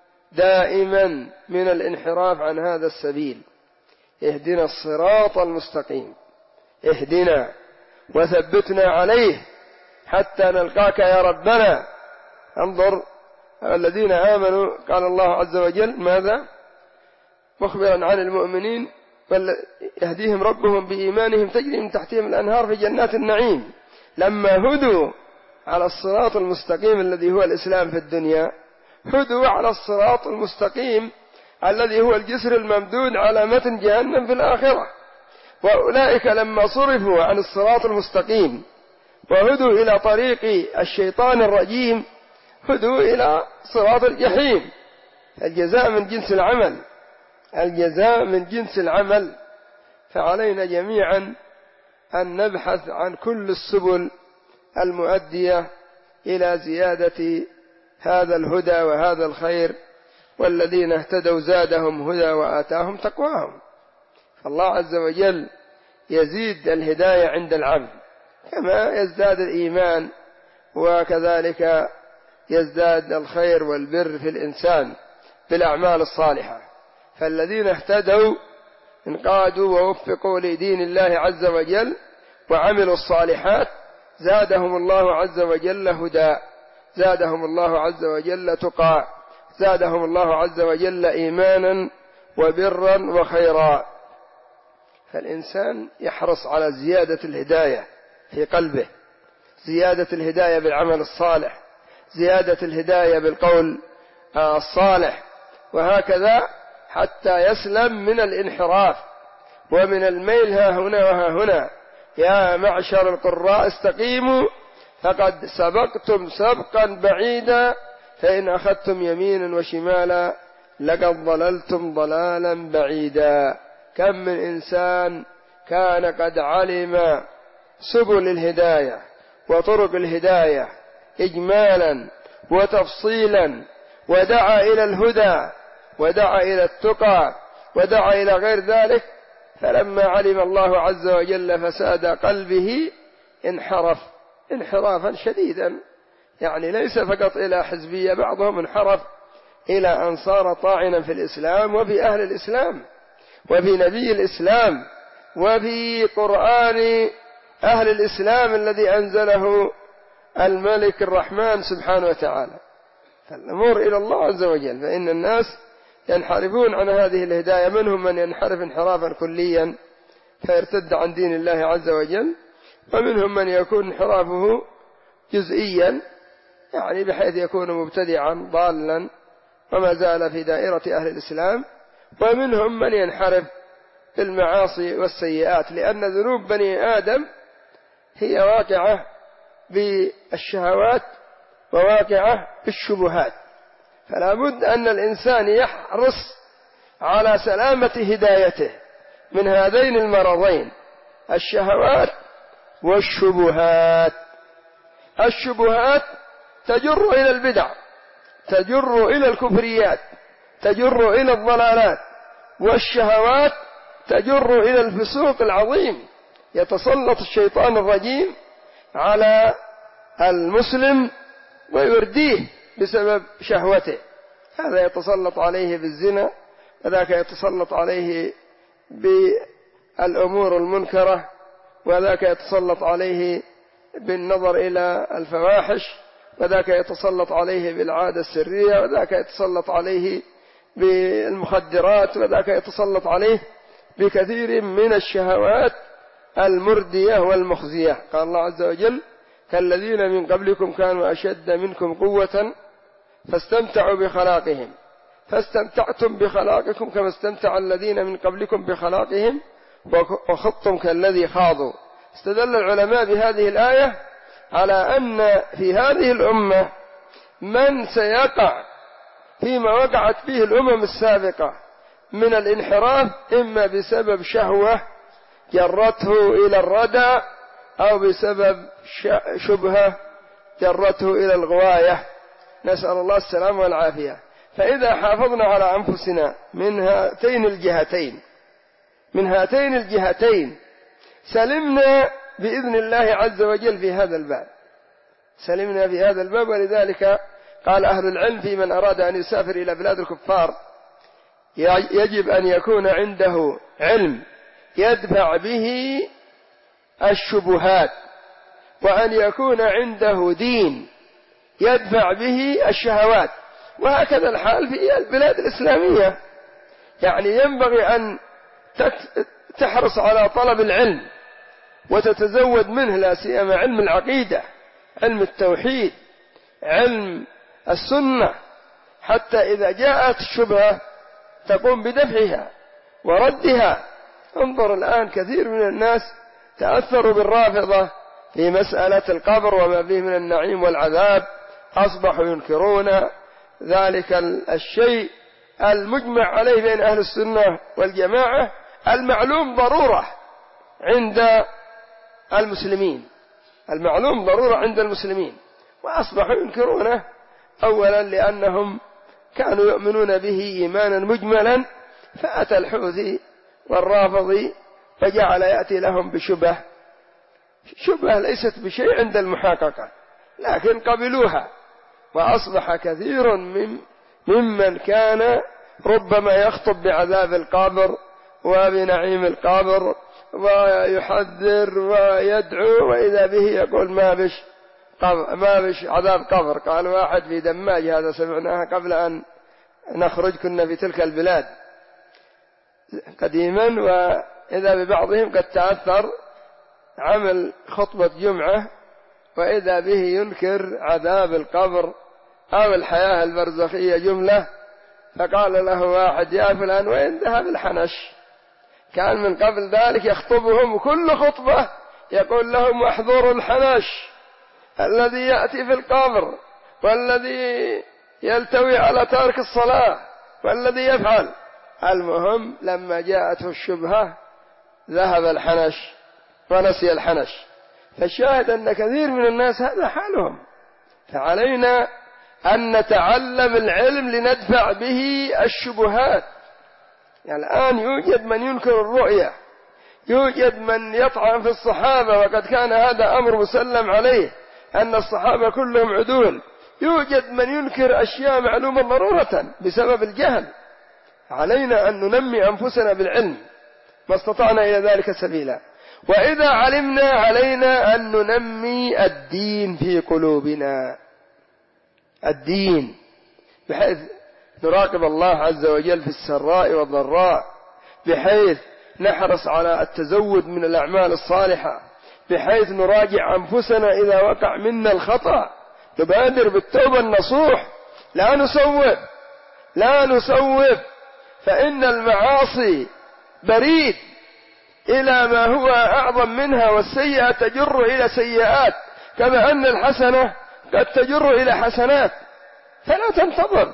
S1: دائما من الانحراف عن هذا السبيل. اهدنا الصراط المستقيم، اهدنا وثبتنا عليه حتى نلقاك يا ربنا. انظر الذين آمنوا قال الله عز وجل ماذا مخبرا عن المؤمنين يهديهم ربهم بإيمانهم تجري من تحتهم الأنهار في جنات النعيم. لما هدوا على الصراط المستقيم الذي هو الإسلام في الدنيا، هدوا على الصراط المستقيم الذي هو الجسر الممدود على متن جهنم في الآخرة. وأولئك لما صرفوا عن الصراط المستقيم وهدوا إلى طريق الشيطان الرجيم هدوا إلى صراط الجحيم. الجزاء من جنس العمل، الجزاء من جنس العمل. فعلينا جميعا أن نبحث عن كل السبل المؤدية إلى زيادة هذا الهدى وهذا الخير. والذين اهتدوا زادهم هدى وآتاهم تقواهم. فالله عز وجل يزيد الهداية عند العبد كما يزداد الإيمان، وكذلك يزداد الخير والبر في الإنسان بالأعمال الصالحة. فالذين اهتدوا انقادوا ووفقوا لدين الله عز وجل وعملوا الصالحات زادهم الله عز وجل هدى، زادهم الله عز وجل تقى، زادهم الله عز وجل إيمانا وبرا وخيرا. فالإنسان يحرص على زيادة الهداية في قلبه، زيادة الهداية بالعمل الصالح، زيادة الهداية بالقول الصالح، وهكذا حتى يسلم من الانحراف ومن الميل ها هنا وها هنا. يا معشر القراء استقيموا فقد سبقتم سبقا بعيدا، فإن أخذتم يمينا وشمالا لقد ضللتم ضلالا بعيدا. كم من إنسان كان قد علم سبل الهداية وطرق الهداية إجمالا وتفصيلا، ودعا إلى الهدى ودعا إلى التقى ودعا إلى غير ذلك، فلما علم الله عز وجل فساد قلبه انحرف انحرافا شديدا. يعني ليس فقط إلى حزبية، بعضهم انحرف إلى أن صار طاعنا في الإسلام وفي أهل الإسلام وفي نبي الإسلام وفي قرآن أهل الإسلام الذي أنزله الملك الرحمن سبحانه وتعالى. فالأمور إلى الله عز وجل. فإن الناس ينحرفون عن هذه الهداية، منهم من ينحرف انحرافا كليا فيرتد عن دين الله عز وجل، ومنهم من يكون انحرافه جزئيا، يعني بحيث يكون مبتدعا ضالا وما زال في دائرة أهل الإسلام، ومنهم من ينحرف بالمعاصي والسيئات، لأن ذنوب بني آدم هي واقعة بالشهوات وواقعة بالشبهات. فلا بد أن الإنسان يحرص على سلامة هدايته من هذين المرضين، الشهوات والشبهات. الشبهات تجر إلى البدع، تجر إلى الكفريات، تجر إلى الضلالات، والشهوات تجر إلى الفسوق العظيم. يتسلط الشيطان الرجيم على المسلم ويرديه بسبب شهوته، هذا يتسلط عليه بالزنا، وذاك يتسلط عليه بالأمور المنكرة، وذاك يتسلط عليه بالنظر إلى الفواحش، وذاك يتسلط عليه بالعادة السرية، وذاك يتسلط عليه بالمخدرات، وذاك يتسلط عليه بكثير من الشهوات المردية والمخزية. قال الله عز وجل: كالذين من قبلكم كانوا أشد منكم قوة فاستمتعوا بخلاقهم فاستمتعتم بخلاقكم كما استمتع الذين من قبلكم بخلاقهم وخضتم كالذي خاضوا. استدل العلماء بهذه الآية على أن في هذه الأمة من سيقع فيما وقعت فيه الأمم السابقة من الانحراف، إما بسبب شهوة جرته إلى الردى أو بسبب شبهة جرته إلى الغواية، نسأل الله السلامة والعافية. فإذا حافظنا على أنفسنا من هاتين الجهتين من هاتين الجهتين سلمنا بإذن الله عز وجل في هذا الباب، سلمنا في هذا الباب. ولذلك قال أهل العلم في من أراد أن يسافر إلى بلاد الكفار يجب أن يكون عنده علم يدفع به الشبهات، وأن يكون عنده دين يدفع به الشهوات. وهكذا الحال في البلاد الإسلامية، يعني ينبغي أن تحرص على طلب العلم وتتزود منه، لا سيما علم العقيدة، علم التوحيد، علم السنة، حتى إذا جاءت الشبهة تقوم بدفعها وردها. انظر الآن كثير من الناس تأثروا بالرافضة في مسألة القبر وما فيه من النعيم والعذاب، أصبحوا ينكرون ذلك الشيء المجمع عليه بين أهل السنة والجماعة، المعلوم ضرورة عند المسلمين، المعلوم ضرورة عند المسلمين، وأصبحوا ينكرونه أولا لأنهم كانوا يؤمنون به إيمانا مجملا، فأتى الحوثي والرافضي فجعل يأتي لهم بشبه شبه ليست بشيء عند المحاققة، لكن قبلوها، وأصبح كثير من ممن كان ربما يخطب بعذاب القبر وبنعيم القبر ويحذر ويدعو، وإذا به يقول ما بش ما بش عذاب قبر. قال واحد في دماج، هذا سمعناها قبل أن نخرج، كنا في تلك البلاد قديما، وإذا ببعضهم قد تأثر عمل خطبة جمعة وإذا به ينكر عذاب القبر أو الحياة البرزخية جملة. فقال له واحد يا فلان وين ذهب الحنش؟ كان من قبل ذلك يخطبهم وكل خطبة يقول لهم احذروا الحنش الذي يأتي في القبر، والذي يلتوي على تارك الصلاة، والذي يفعل. المهم لما جاءته الشبهة ذهب الحنش ونسي الحنش. فالشاهد أن كثير من الناس هذا حالهم، فعلينا أن نتعلم العلم لندفع به الشبهات. يعني الآن يوجد من ينكر الرؤية، يوجد من يطعن في الصحابة، وقد كان هذا أمر مسلم عليه أن الصحابة كلهم عدول. يوجد من ينكر أشياء معلومة ضرورة بسبب الجهل. علينا أن ننمي أنفسنا بالعلم ما استطعنا إلى ذلك سبيلا. وإذا علمنا علينا أن ننمي الدين في قلوبنا، الدين، بحيث نراقب الله عز وجل في السراء والضراء، بحيث نحرص على التزود من الأعمال الصالحة، بحيث نراجع أنفسنا إذا وقع منا الخطأ، نبادر بالتوبة النصوح، لا نسوف لا نسوف فإن المعاصي بريد إلى ما هو أعظم منها، والسيئة تجر إلى سيئات، كما أن الحسنة قد تجر إلى حسنات. فلا تنتظر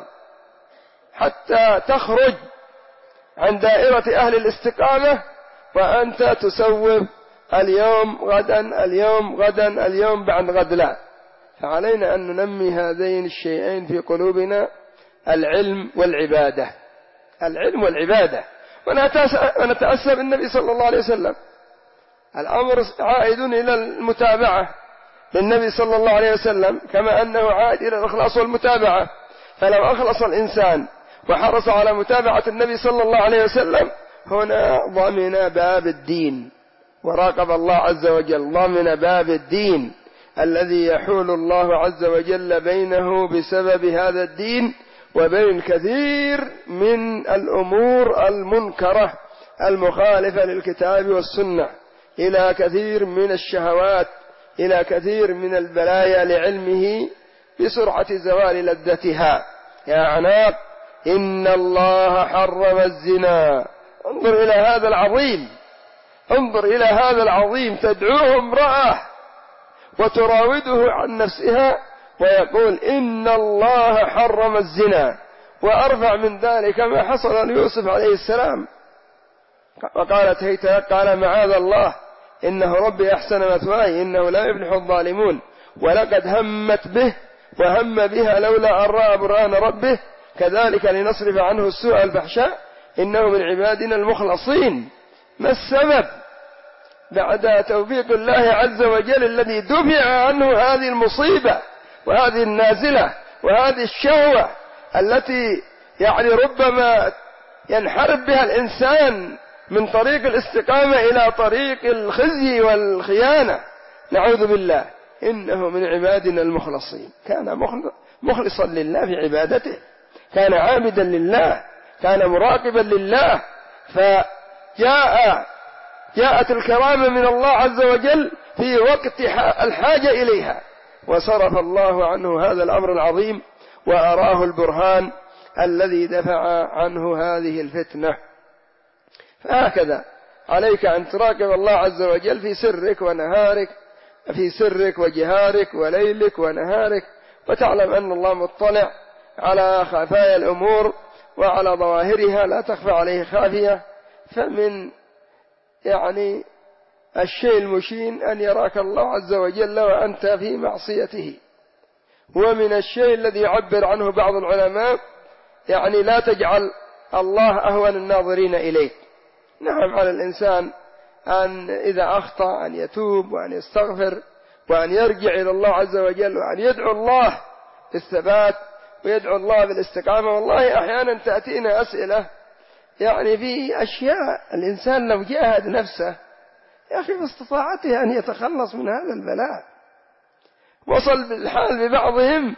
S1: حتى تخرج عن دائرة أهل الاستقامة وأنت تسوف اليوم غدا اليوم غدا اليوم بعد غد. لا، فعلينا أن ننمي هذين الشيئين في قلوبنا، العلم والعبادة، العلم والعبادة. ونتأسى بالنبي صلى الله عليه وسلم، الأمر عائد إلى المتابعة للنبي صلى الله عليه وسلم، كما أنه عائد إلى الإخلاص والمتابعة. فلو أخلص الإنسان وحرص على متابعة النبي صلى الله عليه وسلم، هنا ضمن باب الدين وراقب الله عز وجل، ضمن باب الدين الذي يحول الله عز وجل بينه بسبب هذا الدين وبين كثير من الأمور المنكرة المخالفة للكتاب والسنة، إلى كثير من الشهوات، إلى كثير من البلايا، لعلمه بسرعة زوال لذتها. يا عناق إن الله حرم الزنا. انظر إلى هذا العظيم، انظر إلى هذا العظيم، تدعوه امرأة وتراوده عن نفسها ويقول إن الله حرم الزنا. وأرفع من ذلك ما حصل ليوسف عليه السلام، وقالت هيت قال معاذ الله إنه ربي أحسن مثواي إنه لا يفلح الظالمون، ولقد همت به وهم بها لولا أن رأى برهان ربه كذلك لنصرف عنه السوء الفحشاء إنه من عبادنا المخلصين. ما السبب بعد توفيق الله عز وجل الذي دفع عنه هذه المصيبة وهذه النازلة وهذه الشهوة التي يعني ربما ينحرف بها الإنسان من طريق الاستقامة إلى طريق الخزي والخيانة، نعوذ بالله. إنه من عبادنا المخلصين، كان مخلصا لله في عبادته، كان عابدا لله، كان مراقبا لله، فجاء جاءت الكرامة من الله عز وجل في وقت الحاجة إليها، وصرف الله عنه هذا الأمر العظيم وأراه البرهان الذي دفع عنه هذه الفتنة. فهكذا عليك أن تراقب الله عز وجل في سرك ونهارك، في سرك وجهارك وليلك ونهارك، وتعلم أن الله مطلع على خفايا الأمور وعلى ظواهرها، لا تخفى عليه خافية. فمن يعني الشيء المشين أن يراك الله عز وجل وأنت في معصيته. ومن الشيء الذي يعبر عنه بعض العلماء يعني لا تجعل الله أهون الناظرين إليك. نعم، على الإنسان أن إذا أخطأ أن يتوب وأن يستغفر وأن يرجع إلى الله عز وجل وأن يدعو الله بالثبات ويدعو الله بالاستقامة. والله أحيانا تأتينا أسئلة يعني في أشياء الإنسان لو جاهد نفسه يا أخي باستطاعته أن يتخلص من هذا البلاء. وصل بالحال ببعضهم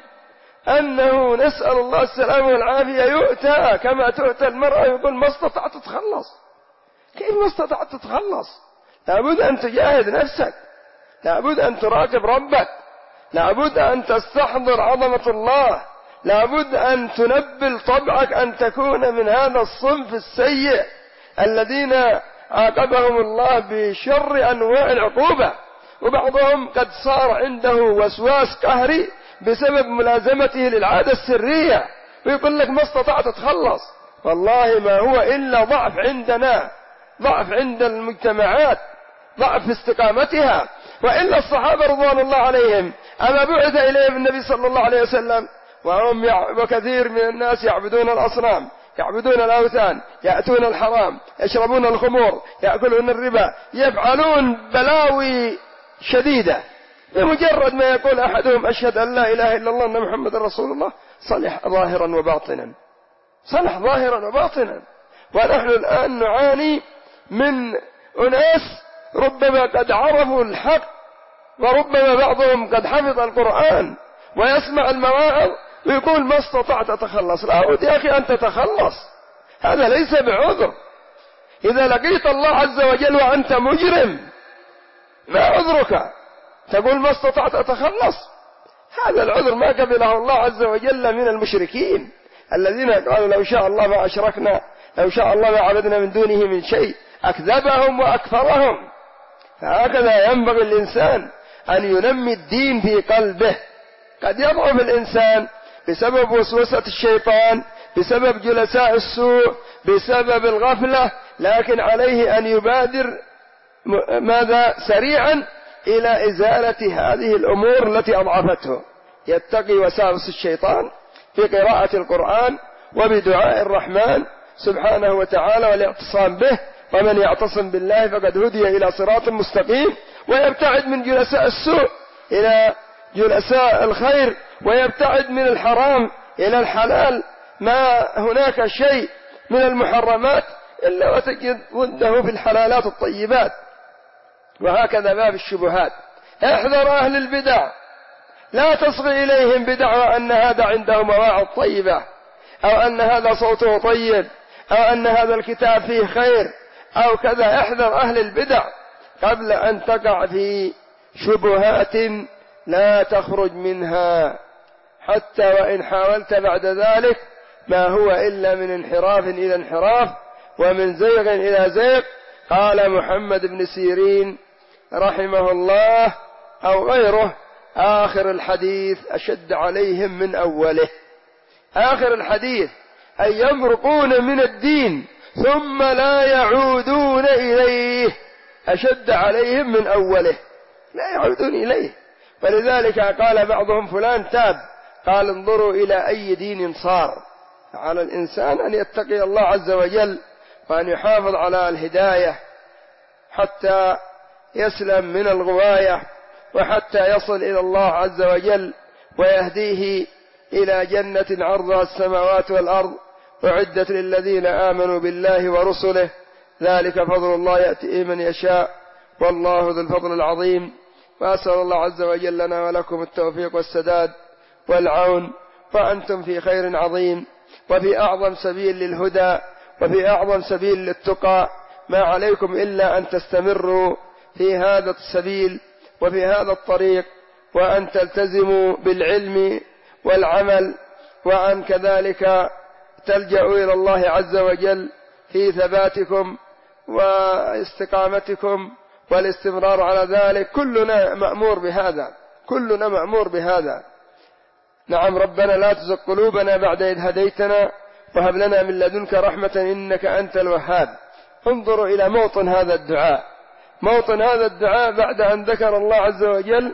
S1: أنه نسأل الله السلامة والعافية يؤتى كما تؤتى المرأة، يقول ما استطعت تتخلص. كيف ما استطعت تتخلص؟ لابد أن تجاهد نفسك، لابد أن تراقب ربك، لابد أن تستحضر عظمة الله، لابد أن تنبل طبعك أن تكون من هذا الصنف السيء الذين عاقبهم الله بشر أنواع العقوبة. وبعضهم قد صار عنده وسواس قهري بسبب ملازمته للعادة السرية، ويقول لك ما استطعت تتخلص. والله ما هو إلا ضعف عندنا، ضعف عند المجتمعات، ضعف في استقامتها. وإلا الصحابة رضوان الله عليهم أما بعث إليهم النبي صلى الله عليه وسلم وهم وكثير من الناس يعبدون الأصنام، يعبدون الأوثان، يأتون الحرام، يشربون الخمور، يأكلون الربا، يفعلون بلاوي شديدة. بمجرد ما يقول أحدهم أشهد أن لا إله إلا الله أن محمد رسول الله صلح ظاهرا وباطنا، صلح ظاهرا وباطنا. ونحن الآن نعاني من أناس ربما قد عرفوا الحق، وربما بعضهم قد حفظ القرآن ويسمع المواعظ ويقول ما استطعت أتخلص. لا يا أخي أن تتخلص، هذا ليس بعذر. إذا لقيت الله عز وجل وأنت مجرم ما عذرك تقول ما استطعت أتخلص؟ هذا العذر ما قبله الله عز وجل من المشركين الذين قالوا لو شاء الله ما أشركنا، لو شاء الله ما عبدنا من دونه من شيء، أكذبهم وأكفرهم. فهكذا ينبغي الإنسان أن ينمي الدين في قلبه. قد يضعف الإنسان بسبب وسوسة الشيطان، بسبب جلساء السوء، بسبب الغفلة، لكن عليه أن يبادر ماذا سريعا إلى إزالة هذه الأمور التي أضعفته. يتقي وساوس الشيطان في قراءة القرآن وبدعاء الرحمن سبحانه وتعالى والاعتصام به، ومن يعتصم بالله فقد هدي إلى صراط مستقيم. ويبتعد من جلساء السوء إلى جلساء الخير، ويبتعد من الحرام إلى الحلال. ما هناك شيء من المحرمات إلا وتجد ضده في الحلالات الطيبات. وهكذا باب الشبهات، احذر أهل البدع، لا تصغي إليهم بدعوى أن هذا عنده مواعظ طيبة، أو أن هذا صوته طيب، أو أن هذا الكتاب فيه خير أو كذا. احذر أهل البدع قبل أن تقع في شبهات لا تخرج منها، حتى وإن حاولت بعد ذلك ما هو إلا من انحراف إلى انحراف ومن زيغ إلى زيغ. قال محمد بن سيرين رحمه الله أو غيره: آخر الحديث أشد عليهم من أوله. آخر الحديث أي يمرقون من الدين ثم لا يعودون إليه أشد عليهم من أوله، لا يعودون إليه. ولذلك قال بعضهم: فلان تاب. قال: انظروا إلى أي دين صار. على الإنسان أن يتقي الله عز وجل وأن يحافظ على الهداية حتى يسلم من الغواية وحتى يصل إلى الله عز وجل ويهديه إلى جنة عرضها السماوات والأرض أعدت للذين آمنوا بالله ورسله ذلك فضل الله يأتي من يشاء والله ذو الفضل العظيم. وأسأل الله عز وجل لنا ولكم التوفيق والسداد والعون، وأنتم في خير عظيم وفي أعظم سبيل للهدى وفي أعظم سبيل للتقى. ما عليكم إلا أن تستمروا في هذا السبيل وفي هذا الطريق، وأن تلتزموا بالعلم والعمل، وأن كذلك تلجأوا إلى الله عز وجل في ثباتكم واستقامتكم والاستمرار على ذلك. كلنا مأمور بهذا، كلنا مأمور بهذا. نعم: ربنا لا تزغ قلوبنا بعد إذ هديتنا وهب لنا من لدنك رحمة إنك أنت الوهاب. انظروا إلى موطن هذا الدعاء، موطن هذا الدعاء بعد أن ذكر الله عز وجل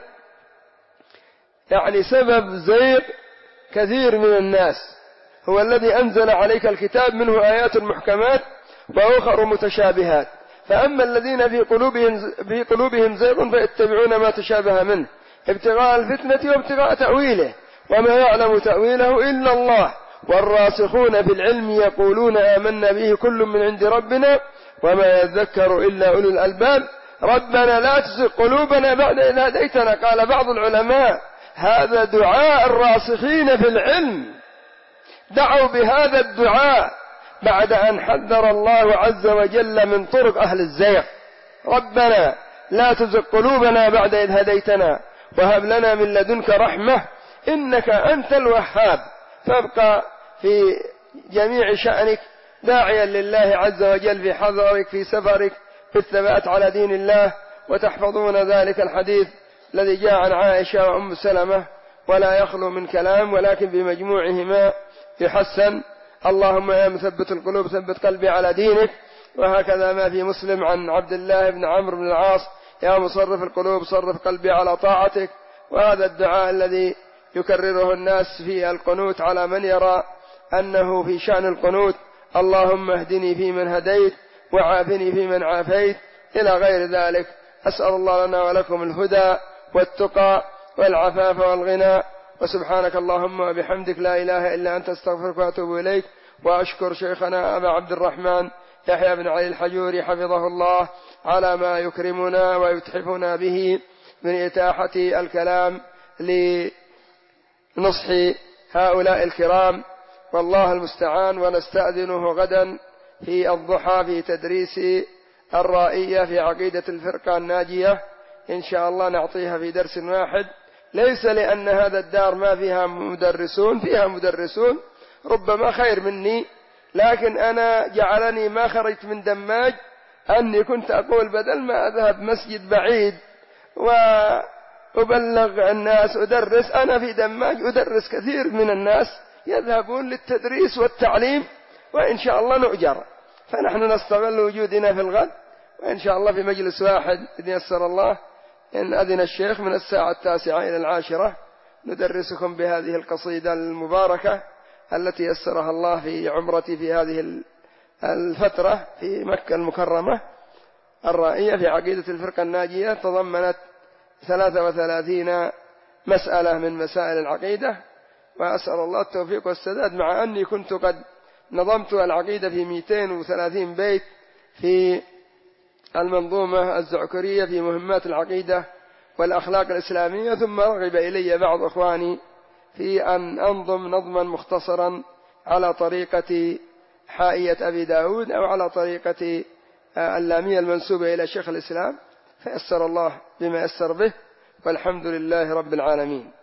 S1: يعني سبب زيغ كثير من الناس. هو الذي أنزل عليك الكتاب منه آيات محكمات وأخر متشابهات، فأما الذين في قلوبهم, في قلوبهم زيغ فيتبعون ما تشابه منه ابتغاء الفتنة وابتغاء تأويله وما يعلم تأويله إلا الله والراسخون في العلم يقولون آمنا به كل من عند ربنا وما يذكر إلا أولو الألباب. ربنا لا تزغ قلوبنا بعد إذ هديتنا. قال بعض العلماء: هذا دعاء الراسخين في العلم، دعوا بهذا الدعاء بعد أن حذر الله عز وجل من طرق أهل الزيغ. ربنا لا تزغ قلوبنا بعد إذ هديتنا وهب لنا من لدنك رحمة إنك أنت الوهاب. فابقى في جميع شأنك داعيا لله عز وجل في حضرك في سفرك في الثبات على دين الله. وتحفظون ذلك الحديث الذي جاء عن عائشة وأم سلمة ولا يخلو من كلام، ولكن بمجموعهما يحسن: اللهم يا مثبت القلوب ثبت قلبي على دينك. وهكذا ما في مسلم عن عبد الله بن عمرو بن العاص: يا مصرف القلوب صرف قلبي على طاعتك. وهذا الدعاء الذي يكرره الناس في القنوت على من يرى أنه في شأن القنوت: اللهم اهدني فيمن هديت وعافني فيمن عافيت إلى غير ذلك. أسأل الله لنا ولكم الهدى والتقى والعفاف والغنى. وسبحانك اللهم وبحمدك لا إله إلا أنت استغفرك وأتوب إليك. وأشكر شيخنا أبا عبد الرحمن يحيى بن علي الحجوري حفظه الله على ما يكرمنا ويتحفنا به من إتاحة الكلام لنصح هؤلاء الكرام، والله المستعان. ونستأذنه غدا في الضحى في تدريس الرائية في عقيدة الفرقة الناجية إن شاء الله، نعطيها في درس واحد، ليس لأن هذا الدار ما فيها مدرسون، فيها مدرسون ربما خير مني، لكن أنا جعلني ما خرجت من دماج أني كنت أقول بدل ما أذهب مسجد بعيد وأبلغ الناس أدرس، أنا في دماج أدرس. كثير من الناس يذهبون للتدريس والتعليم وإن شاء الله نؤجر، فنحن نستغل وجودنا في الغد، وإن شاء الله في مجلس واحد إذن يسر الله إن أذن الشيخ من الساعة التاسعة إلى العاشرة ندرسكم بهذه القصيدة المباركة التي يسرها الله في عمرتي في هذه الفترة في مكة المكرمة. الرائية في عقيدة الفرقة الناجية تضمنت ثلاثة وثلاثين مسألة من مسائل العقيدة، وأسأل الله التوفيق والسداد، مع أني كنت قد نظمت العقيدة في مئتين وثلاثين بيت في المنظومة الزعكرية في مهمات العقيدة والأخلاق الإسلامية، ثم رغب إلي بعض أخواني في أن أنظم نظما مختصرا على طريقة حائية أبي داود أو على طريقة اللامية المنسوبة إلى شيخ الإسلام، فيسر الله بما يسر به، والحمد لله رب العالمين.